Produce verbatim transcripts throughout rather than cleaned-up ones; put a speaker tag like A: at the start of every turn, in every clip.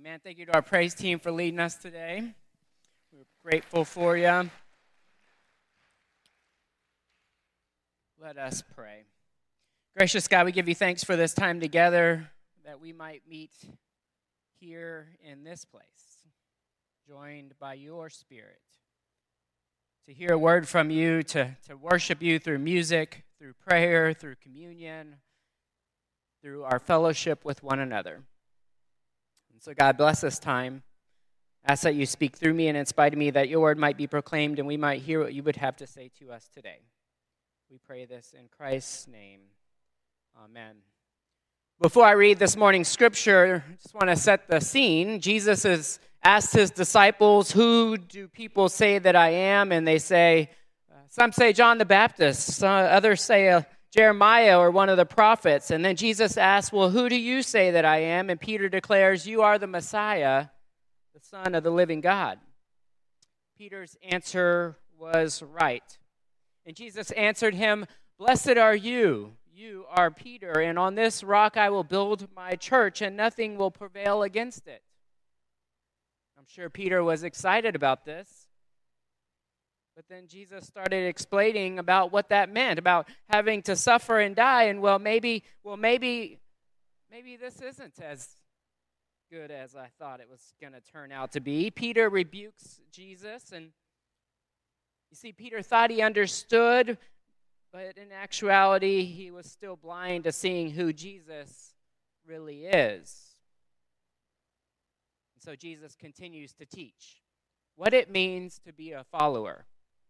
A: Amen. Thank you to our praise team for leading us today. We're grateful for you. Let us pray. Gracious God, we give you thanks for this time together that we might meet here in this place, joined by your Spirit, to hear a word from you, to, to worship you through music, through prayer, through communion, through our fellowship with one another. And so God, bless this time. Ask that you speak through me and in spite of me, that your word might be proclaimed and we might hear what you would have to say to us today. We pray this in Christ's name. Amen. Before I read this morning's scripture, I just want to set the scene. Jesus has asked his disciples, who do people say that I am? And they say, uh, some say John the Baptist, some, others say uh, Jeremiah or one of the prophets. And then Jesus asks, well, who do you say that I am? And Peter declares, you are the Messiah, the Son of the living God. Peter's answer was right. And Jesus answered him, blessed are you. You are Peter, and on this rock I will build my church, and nothing will prevail against it. I'm sure Peter was excited about this. But then Jesus started explaining about what that meant, about having to suffer and die, and well, maybe, well, maybe, maybe this isn't as good as I thought it was going to turn out to be. Peter rebukes Jesus, and you see, Peter thought he understood, but in actuality, he was still blind to seeing who Jesus really is. And so Jesus continues to teach what it means to be a follower.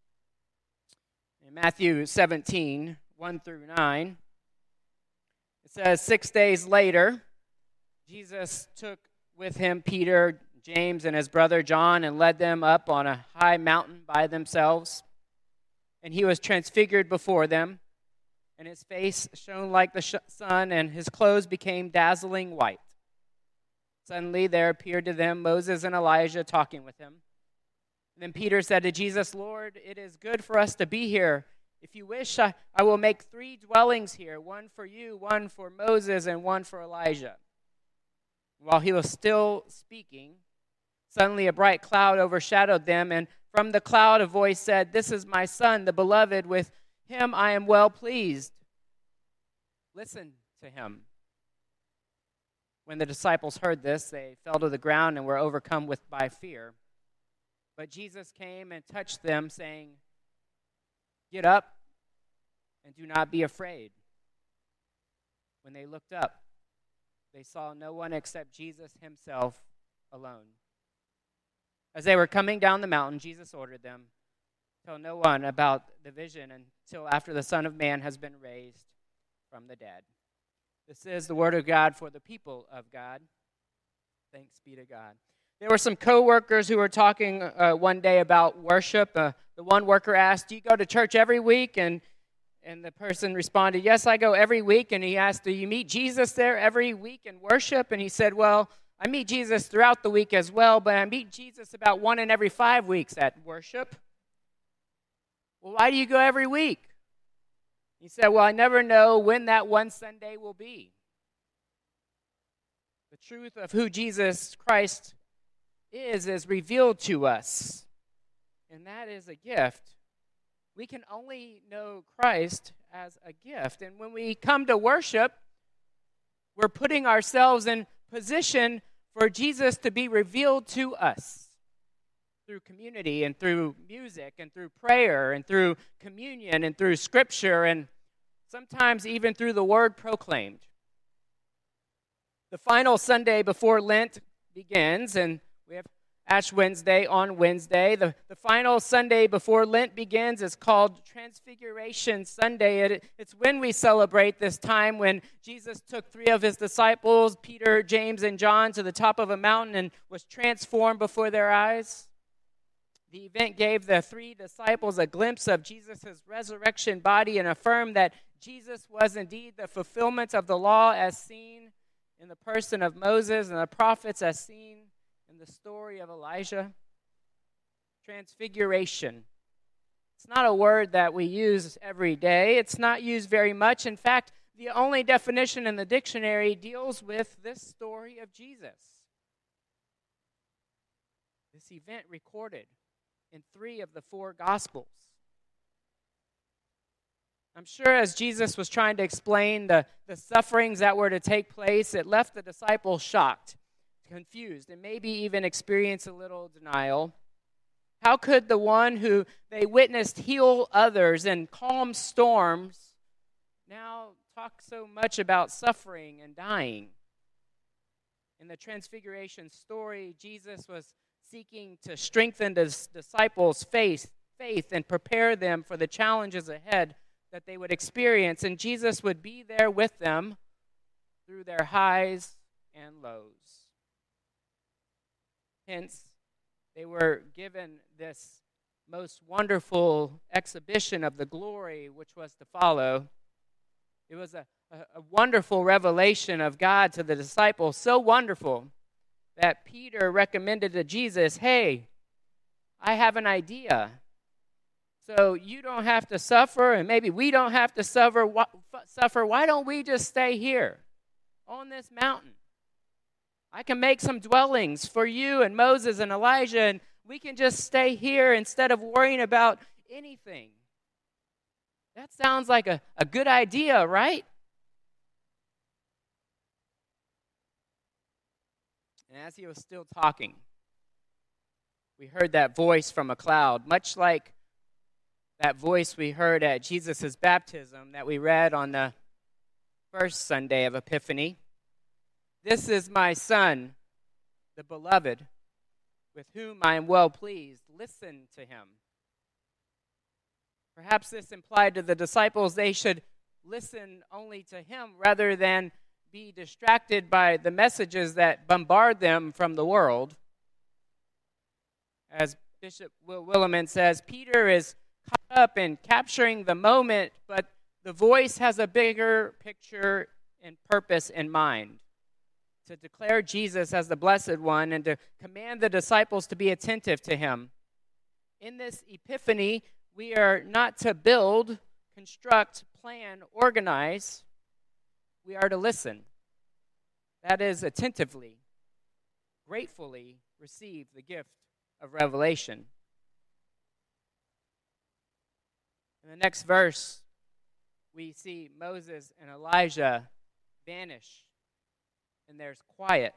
A: In Matthew seventeen, one through nine, it says, six days later, Jesus took with him Peter, James, and his brother John, and led them up on a high mountain by themselves. And he was transfigured before them, and his face shone like the sun, and his clothes became dazzling white. Suddenly there appeared to them Moses and Elijah talking with him. And then Peter said to Jesus, Lord, it is good for us to be here. If you wish, I, I will make three dwellings here, one for you, one for Moses, and one for Elijah. While he was still speaking, suddenly a bright cloud overshadowed them, and from the cloud a voice said, this is my son, the beloved, with him I am well pleased. Listen to him. When the disciples heard this, they fell to the ground and were overcome with by fear. But Jesus came and touched them, saying, get up and do not be afraid. When they looked up, they saw no one except Jesus himself alone. As they were coming down the mountain, Jesus ordered them, tell no one about the vision until after the Son of Man has been raised from the dead. This is the word of God for the people of God. Thanks be to God. There were some co-workers who were talking uh, one day about worship. Uh, the one worker asked, do you go to church every week? And, and the person responded, yes, I go every week. And he asked, do you meet Jesus there every week and worship? And he said, well, I meet Jesus throughout the week as well, but I meet Jesus about one in every five weeks at worship. Well, why do you go every week? He said, well, I never know when that one Sunday will be. The truth of who Jesus Christ is is revealed to us, and that is a gift. We can only know Christ as a gift, and when we come to worship, we're putting ourselves in position for Jesus to be revealed to us through community and through music and through prayer and through communion and through scripture and sometimes even through the word proclaimed. The final Sunday before Lent begins, and we have Ash Wednesday on Wednesday. The, the final Sunday before Lent begins is called Transfiguration Sunday. It, it's when we celebrate this time when Jesus took three of his disciples, Peter, James, and John, to the top of a mountain and was transformed before their eyes. The event gave the three disciples a glimpse of Jesus' resurrection body and affirmed that Jesus was indeed the fulfillment of the law as seen in the person of Moses and the prophets as seen in the story of Elijah. Transfiguration. It's not a word that we use every day. It's not used very much. In fact, the only definition in the dictionary deals with this story of Jesus. This event recorded in three of the four Gospels. I'm sure as Jesus was trying to explain the, the sufferings that were to take place, it left the disciples shocked, confused, and maybe even experienced a little denial. How could the one who they witnessed heal others and calm storms now talk so much about suffering and dying? In the Transfiguration story, Jesus was seeking to strengthen his disciples' faith, faith and prepare them for the challenges ahead that they would experience, and Jesus would be there with them through their highs and lows. Hence, they were given this most wonderful exhibition of the glory which was to follow. It was a, a, a wonderful revelation of God to the disciples, so wonderful that Peter recommended to Jesus, hey, I have an idea. So you don't have to suffer, and maybe we don't have to suffer. Suffer. Why don't we just stay here on this mountain? I can make some dwellings for you and Moses and Elijah, and we can just stay here instead of worrying about anything. That sounds like a, a good idea, right? And as he was still talking, we heard that voice from a cloud, much like that voice we heard at Jesus' baptism that we read on the first Sunday of Epiphany. This is my Son, the beloved, with whom I am well pleased. Listen to him. Perhaps this implied to the disciples they should listen only to him rather than be distracted by the messages that bombard them from the world. As Bishop Will Willimon says, Peter is caught up in capturing the moment, but the voice has a bigger picture and purpose in mind: to declare Jesus as the Blessed One and to command the disciples to be attentive to him. In this epiphany, we are not to build, construct, plan, organize. We are to listen. That is, attentively, gratefully receive the gift of revelation. In the next verse, we see Moses and Elijah vanish, and there's quiet.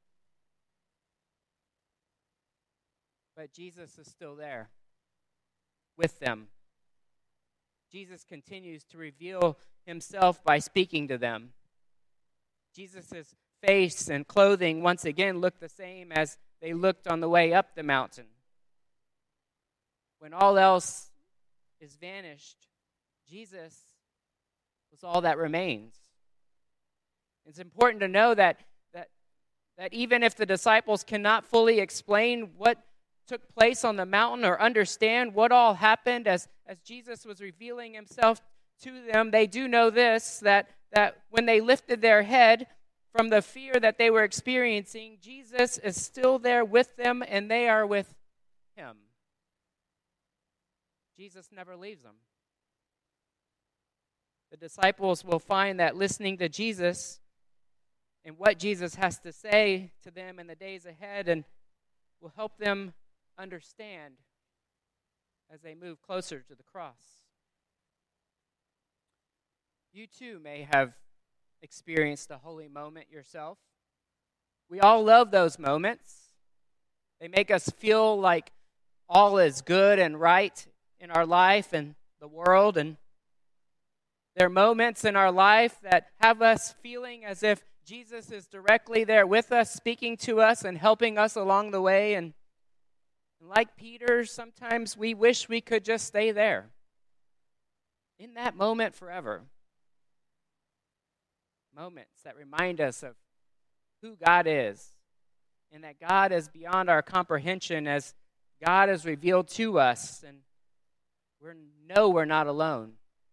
A: But Jesus is still there with them. Jesus continues to reveal himself by speaking to them. Jesus' face and clothing once again look the same as they looked on the way up the mountain. When all else is vanished, Jesus was all that remains. It's important to know that, that, that even if the disciples cannot fully explain what took place on the mountain or understand what all happened as, as Jesus was revealing himself to them, they do know this, that, that when they lifted their head from the fear that they were experiencing, Jesus is still there with them and they are with him. Jesus never leaves them. The disciples will find that listening to Jesus and what Jesus has to say to them in the days ahead and will help them understand as they move closer to the cross. You too may have experienced a holy moment yourself. We all love those moments. They make us feel like all is good and right in our life and the world, and there are moments in our life that have us feeling as if Jesus is directly there with us, speaking to us and helping us along the way. And like Peter, sometimes we wish we could just stay there in that moment forever. Moments that remind us of who God is and that God is beyond our comprehension as God is revealed to us, and we know we're not alone.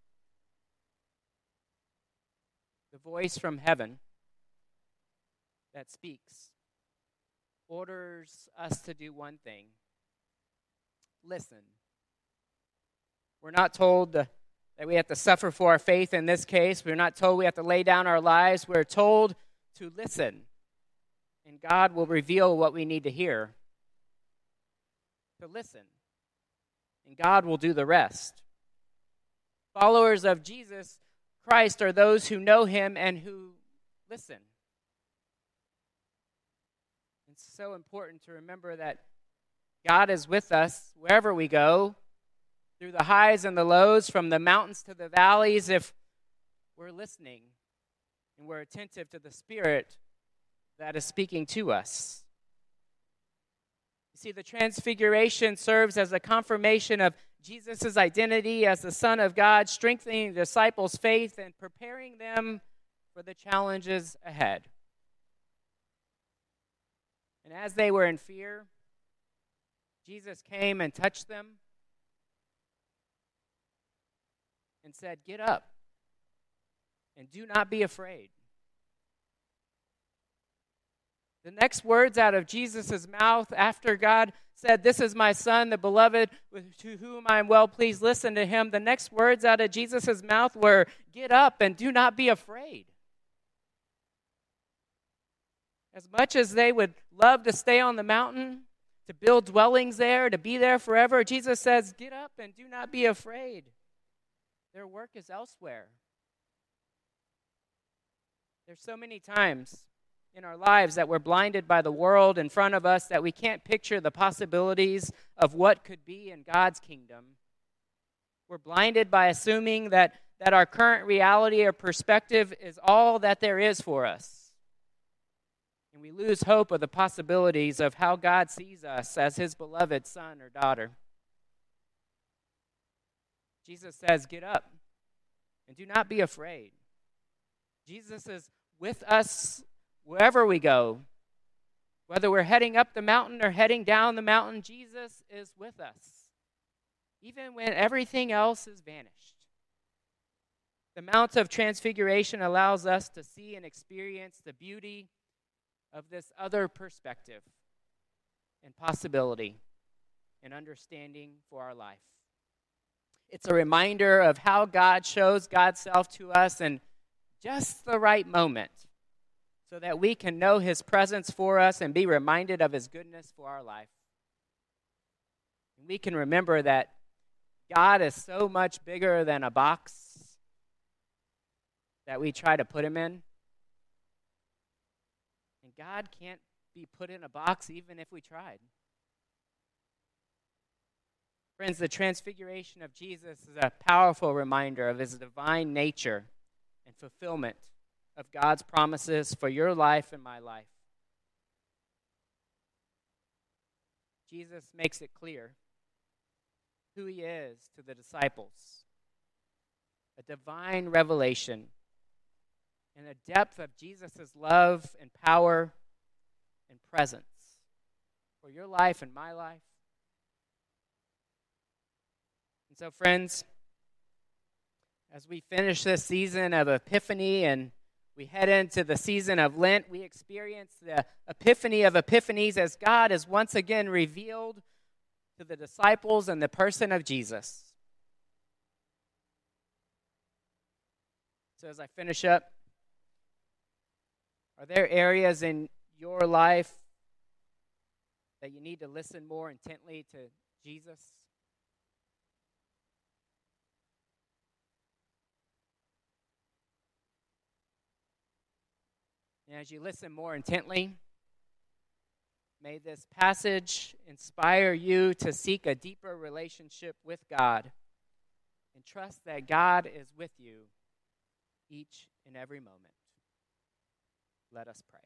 A: The voice from heaven that speaks orders us to do one thing: listen. We're not told to, that we have to suffer for our faith in this case. We're not told we have to lay down our lives. We're told to listen, and God will reveal what we need to hear. to listen, and God will do the rest. Followers of Jesus Christ are those who know him and who listen. It's so important to remember that God is with us wherever we go, through the highs and the lows, from the mountains to the valleys, if we're listening and we're attentive to the Spirit that is speaking to us. You see, the Transfiguration serves as a confirmation of Jesus' identity as the Son of God, strengthening the disciples' faith and preparing them for the challenges ahead. And as they were in fear, Jesus came and touched them and said, "Get up and do not be afraid." The next words out of Jesus' mouth after God said, "This is my Son, the beloved, to whom I am well pleased. Listen to him." The next words out of Jesus' mouth were, "Get up and do not be afraid." As much as they would love to stay on the mountain, to build dwellings there, to be there forever, Jesus says, "Get up and do not be afraid." Their work is elsewhere. There's so many times in our lives that we're blinded by the world in front of us that we can't picture the possibilities of what could be in God's kingdom. We're blinded by assuming that, that our current reality or perspective is all that there is for us. And we lose hope of the possibilities of how God sees us as his beloved son or daughter. Jesus says, "Get up and do not be afraid." Jesus is with us wherever we go. Whether we're heading up the mountain or heading down the mountain, Jesus is with us, even when everything else is vanished. The Mount of Transfiguration allows us to see and experience the beauty of this other perspective and possibility and understanding for our life. It's a reminder of how God shows God's self to us in just the right moment, so that we can know his presence for us and be reminded of his goodness for our life. And we can remember that God is so much bigger than a box that we try to put him in. And God can't be put in a box even if we tried. Friends, the transfiguration of Jesus is a powerful reminder of his divine nature and fulfillment of God's promises for your life and my life. Jesus makes it clear who he is to the disciples. A divine revelation and a depth of Jesus' love and power and presence for your life and my life. And so, friends, as we finish this season of Epiphany and we head into the season of Lent, we experience the epiphany of epiphanies as God is once again revealed to the disciples in the person of Jesus. So as I finish up, are there areas in your life that you need to listen more intently to Jesus? And as you listen more intently, may this passage inspire you to seek a deeper relationship with God and trust that God is with you each and every moment. Let us pray.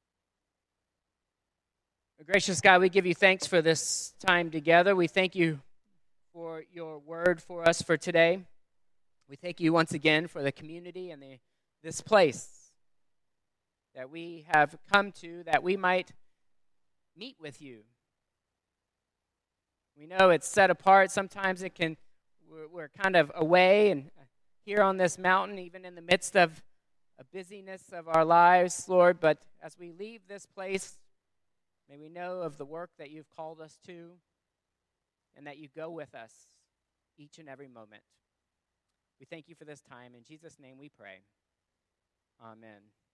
A: Gracious God, we give you thanks for this time together. We thank you for your word for us for today. We thank you once again for the community and the, this place that we have come to, that we might meet with you. We know it's set apart. Sometimes it can, we're, we're kind of away and here on this mountain, even in the midst of a busyness of our lives, Lord. But as we leave this place, may we know of the work that you've called us to and that you go with us each and every moment. We thank you for this time. In Jesus' name we pray. Amen.